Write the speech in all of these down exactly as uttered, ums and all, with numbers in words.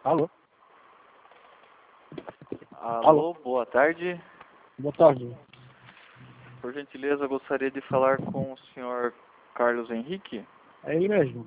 Alô? Alô, Alô? boa tarde. Boa tarde. Por gentileza, gostaria de falar com o senhor Carlos Henrique. É ele mesmo.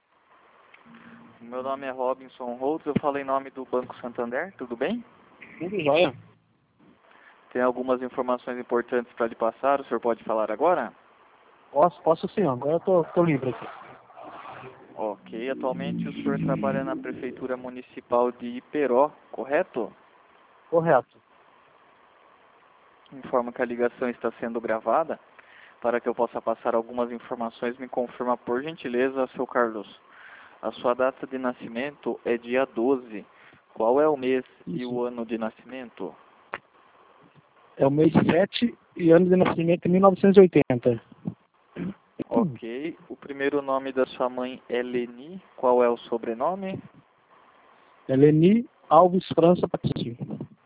O meu nome é Robinson Holtz, eu falo em nome do Banco Santander, tudo bem? Tudo jóia? Tem algumas informações importantes para lhe passar, o senhor pode falar agora? Posso, posso sim, agora eu tô, tô livre aqui. Ok, atualmente o senhor trabalha na Prefeitura Municipal de Iperó, correto? Correto. Informo que a ligação está sendo gravada. Para que eu possa passar algumas informações, me confirma por gentileza, seu Carlos. A sua data de nascimento é dia doze. Qual é o mês e Isso. o ano de nascimento? É o mês sete e ano de nascimento é mil novecentos e oitenta. Ok. O primeiro nome da sua mãe é Leni. Qual é o sobrenome? É Leni Alves França Patrício.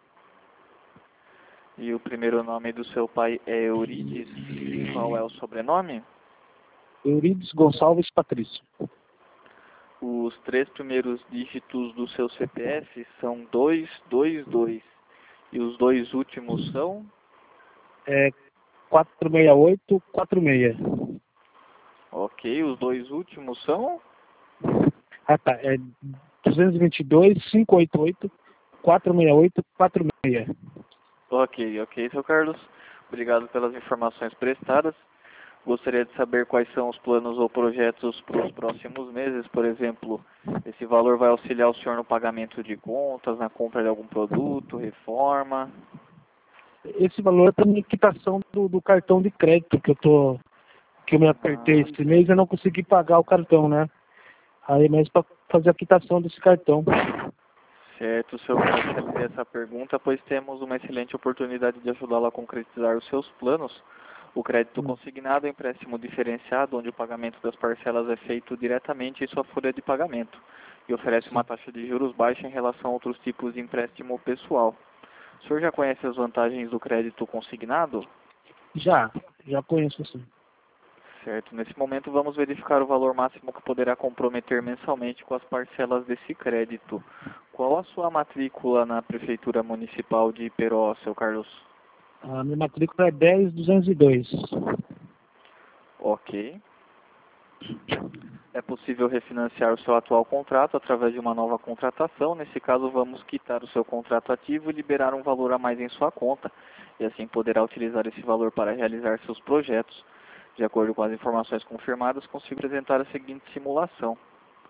E o primeiro nome do seu pai é Eurides. Qual é o sobrenome? Eurides Gonçalves Patrício. Os três primeiros dígitos do seu C P F são dois dois dois. E os dois últimos são? É quatro seis oito quatro seis. Ok. Os dois últimos são? Ah tá, é duzentos e vinte e dois, quinhentos e oitenta e oito, quatrocentos e sessenta e oito, quarenta e seis. Ok, ok, seu Carlos. Obrigado pelas informações prestadas. Gostaria de saber quais são os planos ou projetos para os próximos meses. Por exemplo, esse valor vai auxiliar o senhor no pagamento de contas, na compra de algum produto, reforma? Esse valor é para minha quitação do, do cartão de crédito que eu tô, que eu me apertei Ah, esse mês e eu não consegui pagar o cartão, né? Aí é mais para fazer a quitação desse cartão. certo, seu Carlos, realizei essa pergunta, pois temos uma excelente oportunidade de ajudá-lo a concretizar os seus planos. O crédito Hum. consignado é um empréstimo diferenciado, onde o pagamento das parcelas é feito diretamente em sua folha de pagamento e oferece uma Sim. taxa de juros baixa em relação a outros tipos de empréstimo pessoal. O senhor já conhece as vantagens do crédito consignado? Já, já conheço assim. Certo. Nesse momento vamos verificar o valor máximo que poderá comprometer mensalmente com as parcelas desse crédito. Qual a sua matrícula na Prefeitura Municipal de Iperó, seu Carlos? A minha matrícula é dez mil duzentos e dois. Ok. É possível refinanciar o seu atual contrato através de uma nova contratação. Nesse caso, vamos quitar o seu contrato ativo e liberar um valor a mais em sua conta. E assim poderá utilizar esse valor para realizar seus projetos. De acordo com as informações confirmadas, consigo apresentar a seguinte simulação.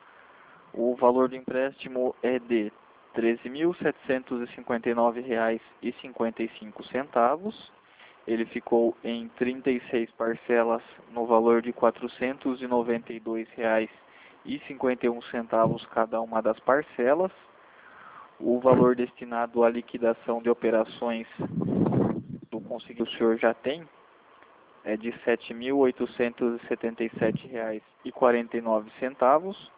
O valor do empréstimo é de treze mil setecentos e cinquenta e nove reais e cinquenta e cinco centavos. Ele ficou em trinta e seis parcelas no valor de quatrocentos e noventa e dois reais e cinquenta e um centavos cada uma das parcelas. O valor destinado à liquidação de operações do consignado que o senhor já tem é de sete mil oitocentos e setenta e sete reais e quarenta e nove centavos.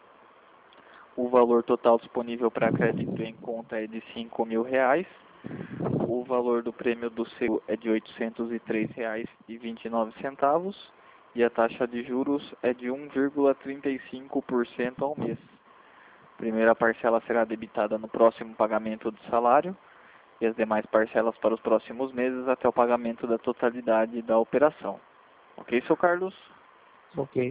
O valor total disponível para crédito em conta é de cinco mil reais. O valor do prêmio do seguro é de oitocentos e três reais e vinte e nove centavos e a taxa de juros é de um vírgula trinta e cinco por cento ao mês. A primeira parcela será debitada no próximo pagamento do salário e as demais parcelas para os próximos meses até o pagamento da totalidade da operação. Ok, seu Carlos? Ok.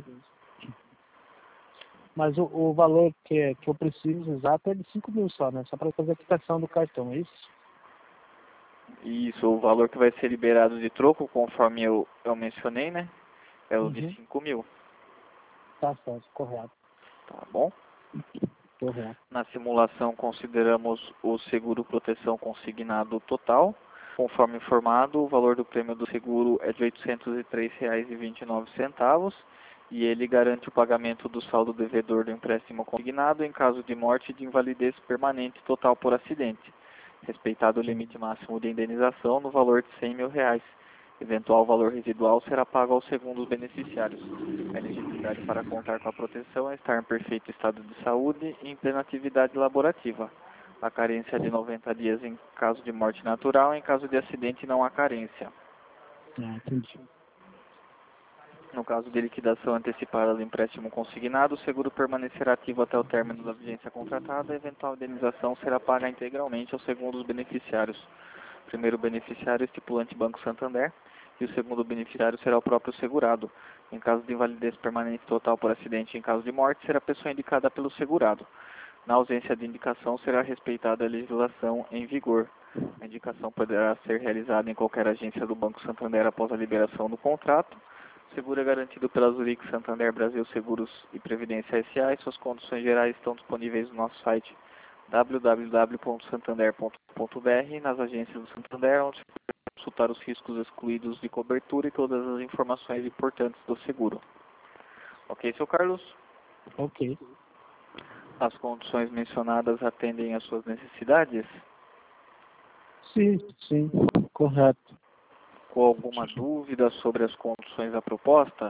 Mas o, o valor que, é, que eu preciso exato é de cinco mil só, né? Só para fazer a quitação do cartão, é isso? Isso, o valor que vai ser liberado de troco, conforme eu, eu mencionei, né? É o de Uhum. cinco mil, Tá certo, correto. tá bom? Correto. Na simulação consideramos o seguro proteção consignado total. Conforme informado, o valor do prêmio do seguro é de oitocentos e três reais e vinte e nove centavos e ele garante o pagamento do saldo devedor do empréstimo consignado em caso de morte e de invalidez permanente total por acidente, respeitado o limite máximo de indenização no valor de cem mil reais. Eventual valor residual será pago aos segundos beneficiários. A elegibilidade para contar com a proteção é estar em perfeito estado de saúde e em plena atividade laborativa. A carência é de noventa dias em caso de morte natural, em caso de acidente não há carência. Ah, entendi. No caso de liquidação antecipada do empréstimo consignado, o seguro permanecerá ativo até o término da vigência contratada. A eventual indenização será paga integralmente aos segundos beneficiários. O primeiro beneficiário é estipulante Banco Santander e o segundo beneficiário será o próprio segurado. Em caso de invalidez permanente total por acidente e em caso de morte, será a pessoa indicada pelo segurado. Na ausência de indicação, será respeitada a legislação em vigor. A indicação poderá ser realizada em qualquer agência do Banco Santander após a liberação do contrato. O seguro é garantido pela Zurich Santander Brasil Seguros e Previdência S A e suas condições gerais estão disponíveis no nosso site w w w ponto santander ponto com ponto b r, nas agências do Santander, onde você pode consultar os riscos excluídos de cobertura e todas as informações importantes do seguro. Ok, seu Carlos? Ok. As condições mencionadas atendem às suas necessidades? Sim, sim, correto. Com alguma dúvida sobre as condições da proposta?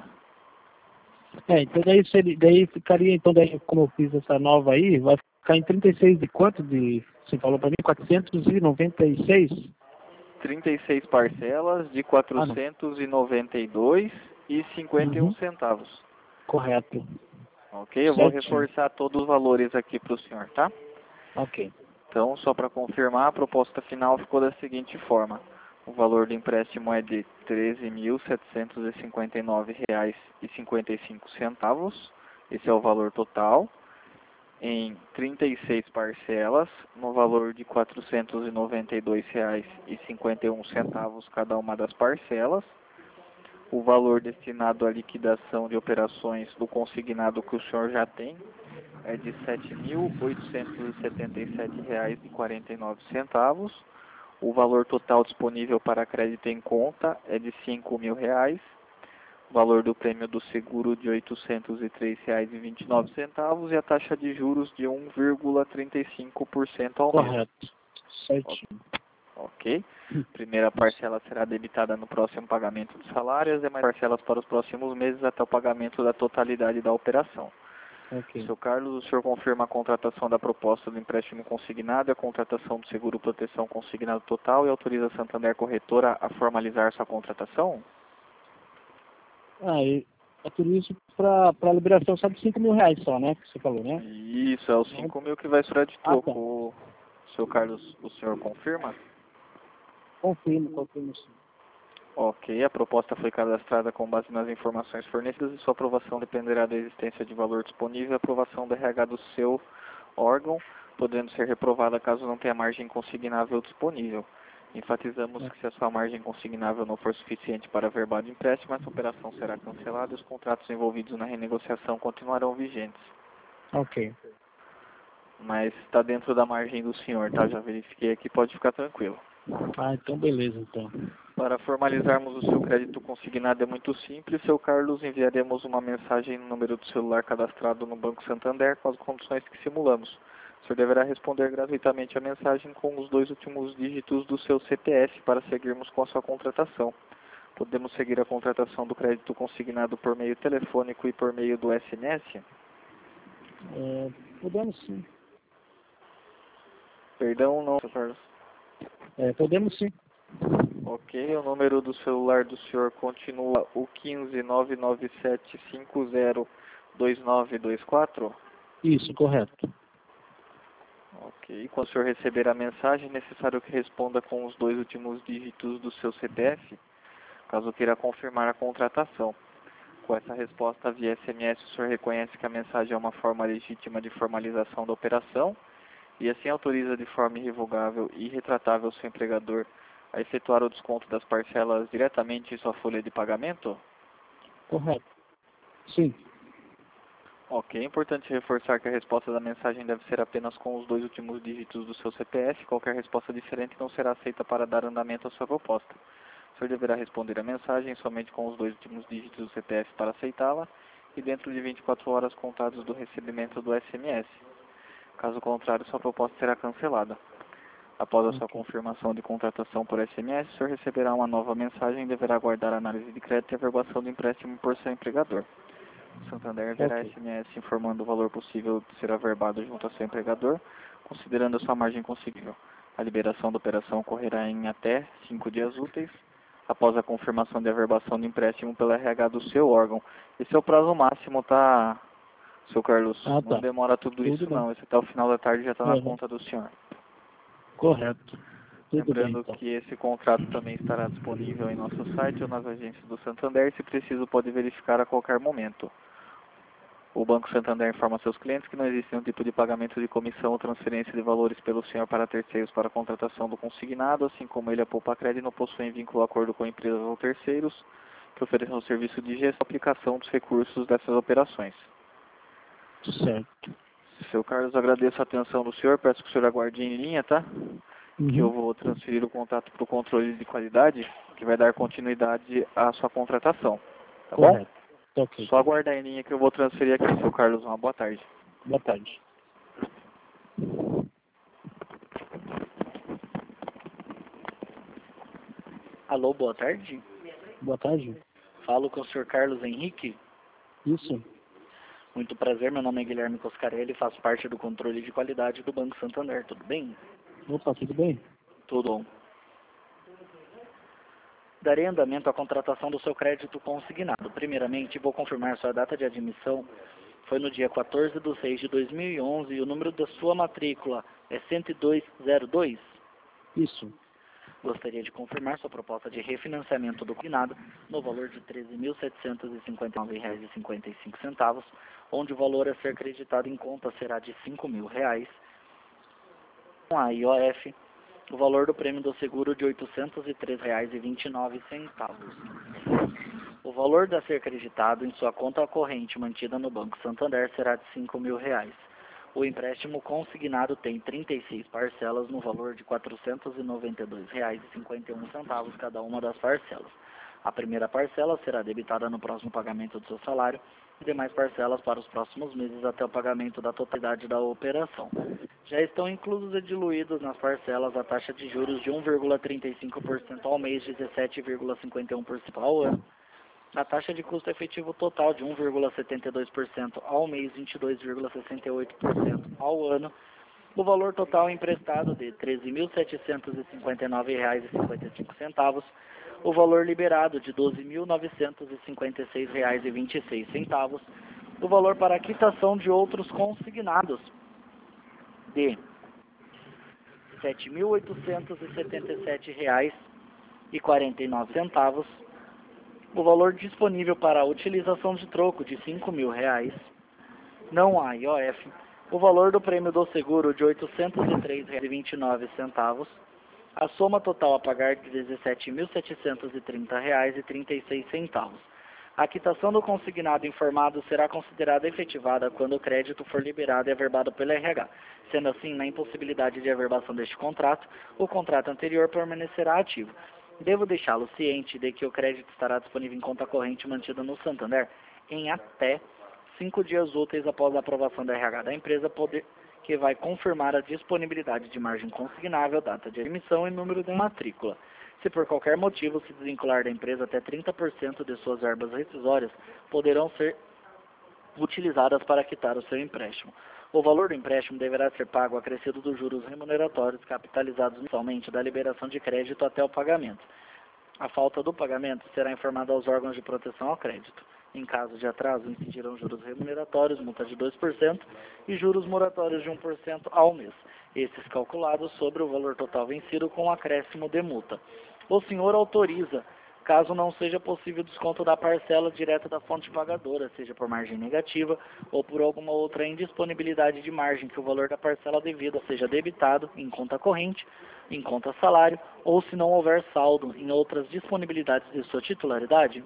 É, então daí, seria, daí ficaria, então daí como eu fiz essa nova aí, vai ficar em trinta e seis de quanto de, você falou para mim, quatrocentos e noventa e seis? trinta e seis parcelas de quatrocentos e noventa e dois reais e cinquenta e um centavos. Correto. Ok, eu vou Certinho. reforçar todos os valores aqui para o senhor, tá? Ok. Então, só para confirmar, a proposta final ficou da seguinte forma. O valor do empréstimo é de treze mil setecentos e cinquenta e nove reais e cinquenta e cinco centavos. Esse é o valor total. Em trinta e seis parcelas, no valor de quatrocentos e noventa e dois reais e cinquenta e um centavos cada uma das parcelas. O valor destinado à liquidação de operações do consignado que o senhor já tem é de sete mil oitocentos e setenta e sete reais e quarenta e nove centavos. O valor total disponível para crédito em conta é de cinco mil reais. O valor do prêmio do seguro de oitocentos e três reais e vinte e nove centavos e a taxa de juros de um vírgula trinta e cinco por cento ao mês. Correto. Certinho. Ok? Primeira parcela será debitada no próximo pagamento do salário, as demais parcelas para os próximos meses até o pagamento da totalidade da operação. Ok. Seu Carlos, o senhor confirma a contratação da proposta do empréstimo consignado e a contratação do seguro proteção consignado total e autoriza a Santander Corretora a formalizar sua contratação? Ah, e é por isso para a liberação só de cinco mil reais só, né? Que você falou, né? Isso, é os cinco mil que vai sobrar de Ah, tá. troco. Seu Carlos, o senhor confirma? Confirmo, confirmo sim. Ok, a proposta foi cadastrada com base nas informações fornecidas e sua aprovação dependerá da existência de valor disponível e aprovação do R H do seu órgão, podendo ser reprovada caso não tenha margem consignável disponível. Enfatizamos que se a sua margem consignável não for suficiente para verbal de empréstimo, essa operação será cancelada e os contratos envolvidos na renegociação continuarão vigentes. Ok. Mas está dentro da margem do senhor, tá? Já verifiquei aqui, pode ficar tranquilo. Ah, então beleza, então. Para formalizarmos o seu crédito consignado é muito simples, seu Carlos, enviaremos uma mensagem no número do celular cadastrado no Banco Santander com as condições que simulamos. O senhor deverá responder gratuitamente a mensagem com os dois últimos dígitos do seu C P F para seguirmos com a sua contratação. Podemos seguir a contratação do crédito consignado por meio telefônico e por meio do S M S? É, podemos sim. Perdão, não, seu Carlos. É, podemos sim. Ok, o número do celular do senhor continua o um cinco nove nove sete cinco zero dois nove dois quatro? Isso, correto. Ok, quando o senhor receber a mensagem, é necessário que responda com os dois últimos dígitos do seu C P F, caso queira confirmar a contratação. Com essa resposta via S M S, o senhor reconhece que a mensagem é uma forma legítima de formalização da operação e assim autoriza de forma irrevogável e irretratável o seu empregador a efetuar o desconto das parcelas diretamente em sua folha de pagamento? Correto. Sim. Ok, é importante reforçar que a resposta da mensagem deve ser apenas com os dois últimos dígitos do seu C P F. Qualquer resposta diferente não será aceita para dar andamento à sua proposta. O senhor deverá responder a mensagem somente com os dois últimos dígitos do C P F para aceitá-la e dentro de vinte e quatro horas contados do recebimento do S M S. Caso contrário, sua proposta será cancelada. Após a sua confirmação de contratação por S M S, o senhor receberá uma nova mensagem e deverá aguardar a análise de crédito e a averbação do empréstimo por seu empregador. O Santander enviará Ok. S M S informando o valor possível de ser averbado junto ao seu empregador, considerando a sua margem consignável. A liberação da operação ocorrerá em até cinco dias úteis. após a confirmação de averbação de empréstimo pela R H do seu órgão. Esse é o prazo máximo, tá, seu Carlos? Ah, tá. Não demora tudo, Tudo isso bem. não, esse até o final da tarde já está na Uhum. conta do senhor. Correto. Tudo bem, Lembrando então. que esse contrato também estará disponível em nosso site ou nas agências do Santander, se preciso pode verificar a qualquer momento. O Banco Santander informa seus clientes que não existe nenhum tipo de pagamento de comissão ou transferência de valores pelo senhor para terceiros para a contratação do consignado, assim como ele, a Poupa Crédito, não possuem vínculo ou acordo com empresas ou terceiros que ofereçam o serviço de gestão e aplicação dos recursos dessas operações. Certo. Seu Carlos, agradeço a atenção do senhor, peço que o senhor aguarde em linha, tá? Uhum. Que eu vou transferir o contato para o controle de qualidade, que vai dar continuidade à sua contratação. Tá bom? Correto. Tá ok. Só aguardar em linha que eu vou transferir aqui, seu Carlos. Uma boa tarde. Boa tarde. Alô, boa tarde. Boa tarde. Falo com o senhor Carlos Henrique. Isso. Muito prazer, meu nome é Guilherme Coscarelli, faço parte do controle de qualidade do Banco Santander, tudo bem? Opa, tudo bem? Tudo bom. Darei andamento à contratação do seu crédito consignado. Primeiramente, vou confirmar sua data de admissão. Foi no dia quatorze de seis de dois mil e onze e o número da sua matrícula é cento e dois zero dois. Isso. Gostaria de confirmar sua proposta de refinanciamento do consignado no valor de treze mil setecentos e cinquenta e nove reais e cinquenta e cinco centavos, onde o valor a ser creditado em conta será de cinco mil reais. Com a I O F, o valor do prêmio do seguro de oitocentos e três reais e vinte e nove centavos. O valor a ser creditado em sua conta corrente mantida no Banco Santander será de cinco mil reais. O empréstimo consignado tem trinta e seis parcelas no valor de quatrocentos e noventa e dois reais e cinquenta e um centavos cada uma das parcelas. A primeira parcela será debitada no próximo pagamento do seu salário e demais parcelas para os próximos meses até o pagamento da totalidade da operação. Já estão inclusos e diluídos nas parcelas a taxa de juros de um vírgula trinta e cinco por cento ao mês, dezessete vírgula cinquenta e um por cento ao ano, a taxa de custo efetivo total de um vírgula setenta e dois por cento ao mês, vinte e dois vírgula sessenta e oito por cento ao ano, o valor total emprestado de treze mil setecentos e cinquenta e nove reais e cinquenta e cinco centavos, o valor liberado de doze mil novecentos e cinquenta e seis reais e vinte e seis centavos, o valor para a quitação de outros consignados de sete mil oitocentos e setenta e sete reais e quarenta e nove centavos, o valor disponível para a utilização de troco de cinco mil reais, não há I O F, o valor do prêmio do seguro de oitocentos e três reais e vinte e nove centavos, a soma total a pagar de dezessete mil setecentos e trinta reais e trinta e seis centavos. A quitação do consignado informado será considerada efetivada quando o crédito for liberado e averbado pelo R H. Sendo assim, na impossibilidade de averbação deste contrato, o contrato anterior permanecerá ativo. Devo deixá-lo ciente de que o crédito estará disponível em conta corrente mantida no Santander em até cinco dias úteis após a aprovação da R H da empresa, poder, que vai confirmar a disponibilidade de margem consignável, data de emissão e número de matrícula. Se por qualquer motivo se desvincular da empresa, até trinta por cento de suas verbas rescisórias poderão ser utilizadas para quitar o seu empréstimo. O valor do empréstimo deverá ser pago acrescido dos juros remuneratórios capitalizados mensalmente da liberação de crédito até o pagamento. A falta do pagamento será informada aos órgãos de proteção ao crédito. Em caso de atraso, incidirão juros remuneratórios, multa de dois por cento e juros moratórios de um por cento ao mês, esses calculados sobre o valor total vencido com acréscimo de multa. O senhor autoriza, caso não seja possível desconto da parcela direta da fonte pagadora, seja por margem negativa ou por alguma outra indisponibilidade de margem, que o valor da parcela devida seja debitado em conta corrente, em conta salário, ou se não houver saldo em outras disponibilidades de sua titularidade?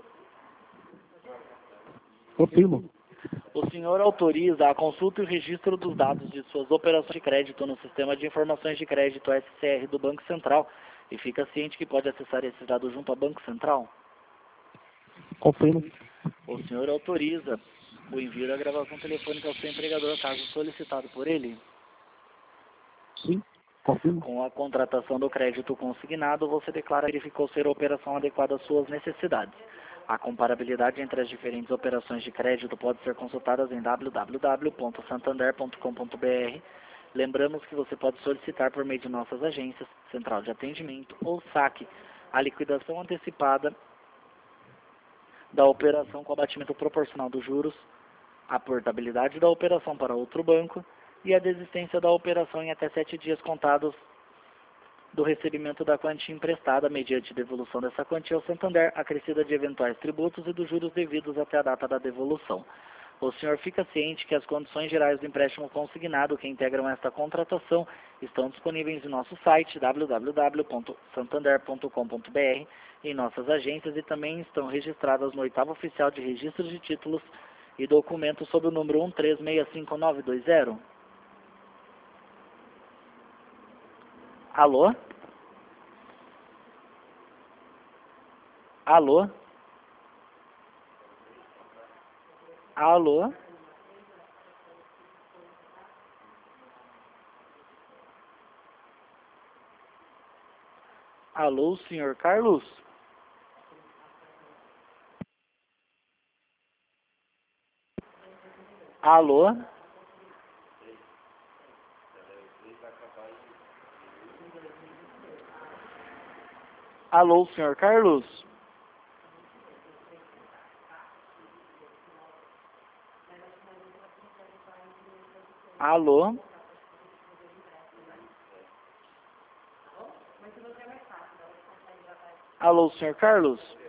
Confirmo. O senhor autoriza a consulta e o registro dos dados de suas operações de crédito no Sistema de Informações de Crédito S C R do Banco Central e fica ciente que pode acessar esses dados junto ao Banco Central? Confirmo. O senhor autoriza o envio da gravação telefônica ao seu empregador, caso solicitado por ele? Sim. Confirmo. Com a contratação do crédito consignado, você declara que verificou ser a operação adequada às suas necessidades. A comparabilidade entre as diferentes operações de crédito pode ser consultada em w w w ponto santander ponto com ponto b r. Lembramos que você pode solicitar por meio de nossas agências, central de atendimento ou saque, a liquidação antecipada da operação com abatimento proporcional dos juros, a portabilidade da operação para outro banco e a desistência da operação em até sete dias contados do recebimento da quantia emprestada mediante devolução dessa quantia ao Santander, acrescida de eventuais tributos e dos juros devidos até a data da devolução. O senhor fica ciente que as condições gerais do empréstimo consignado que integram esta contratação estão disponíveis em nosso site w w w ponto santander ponto com ponto b r, em nossas agências, e também estão registradas no oitavo oficial de registros de títulos e documentos sob o número um três seis cinco nove dois zero. Alô? Alô? Alô? Alô, senhor Carlos? Alô? Alô, senhor Carlos? Alô? Alô, senhor Carlos?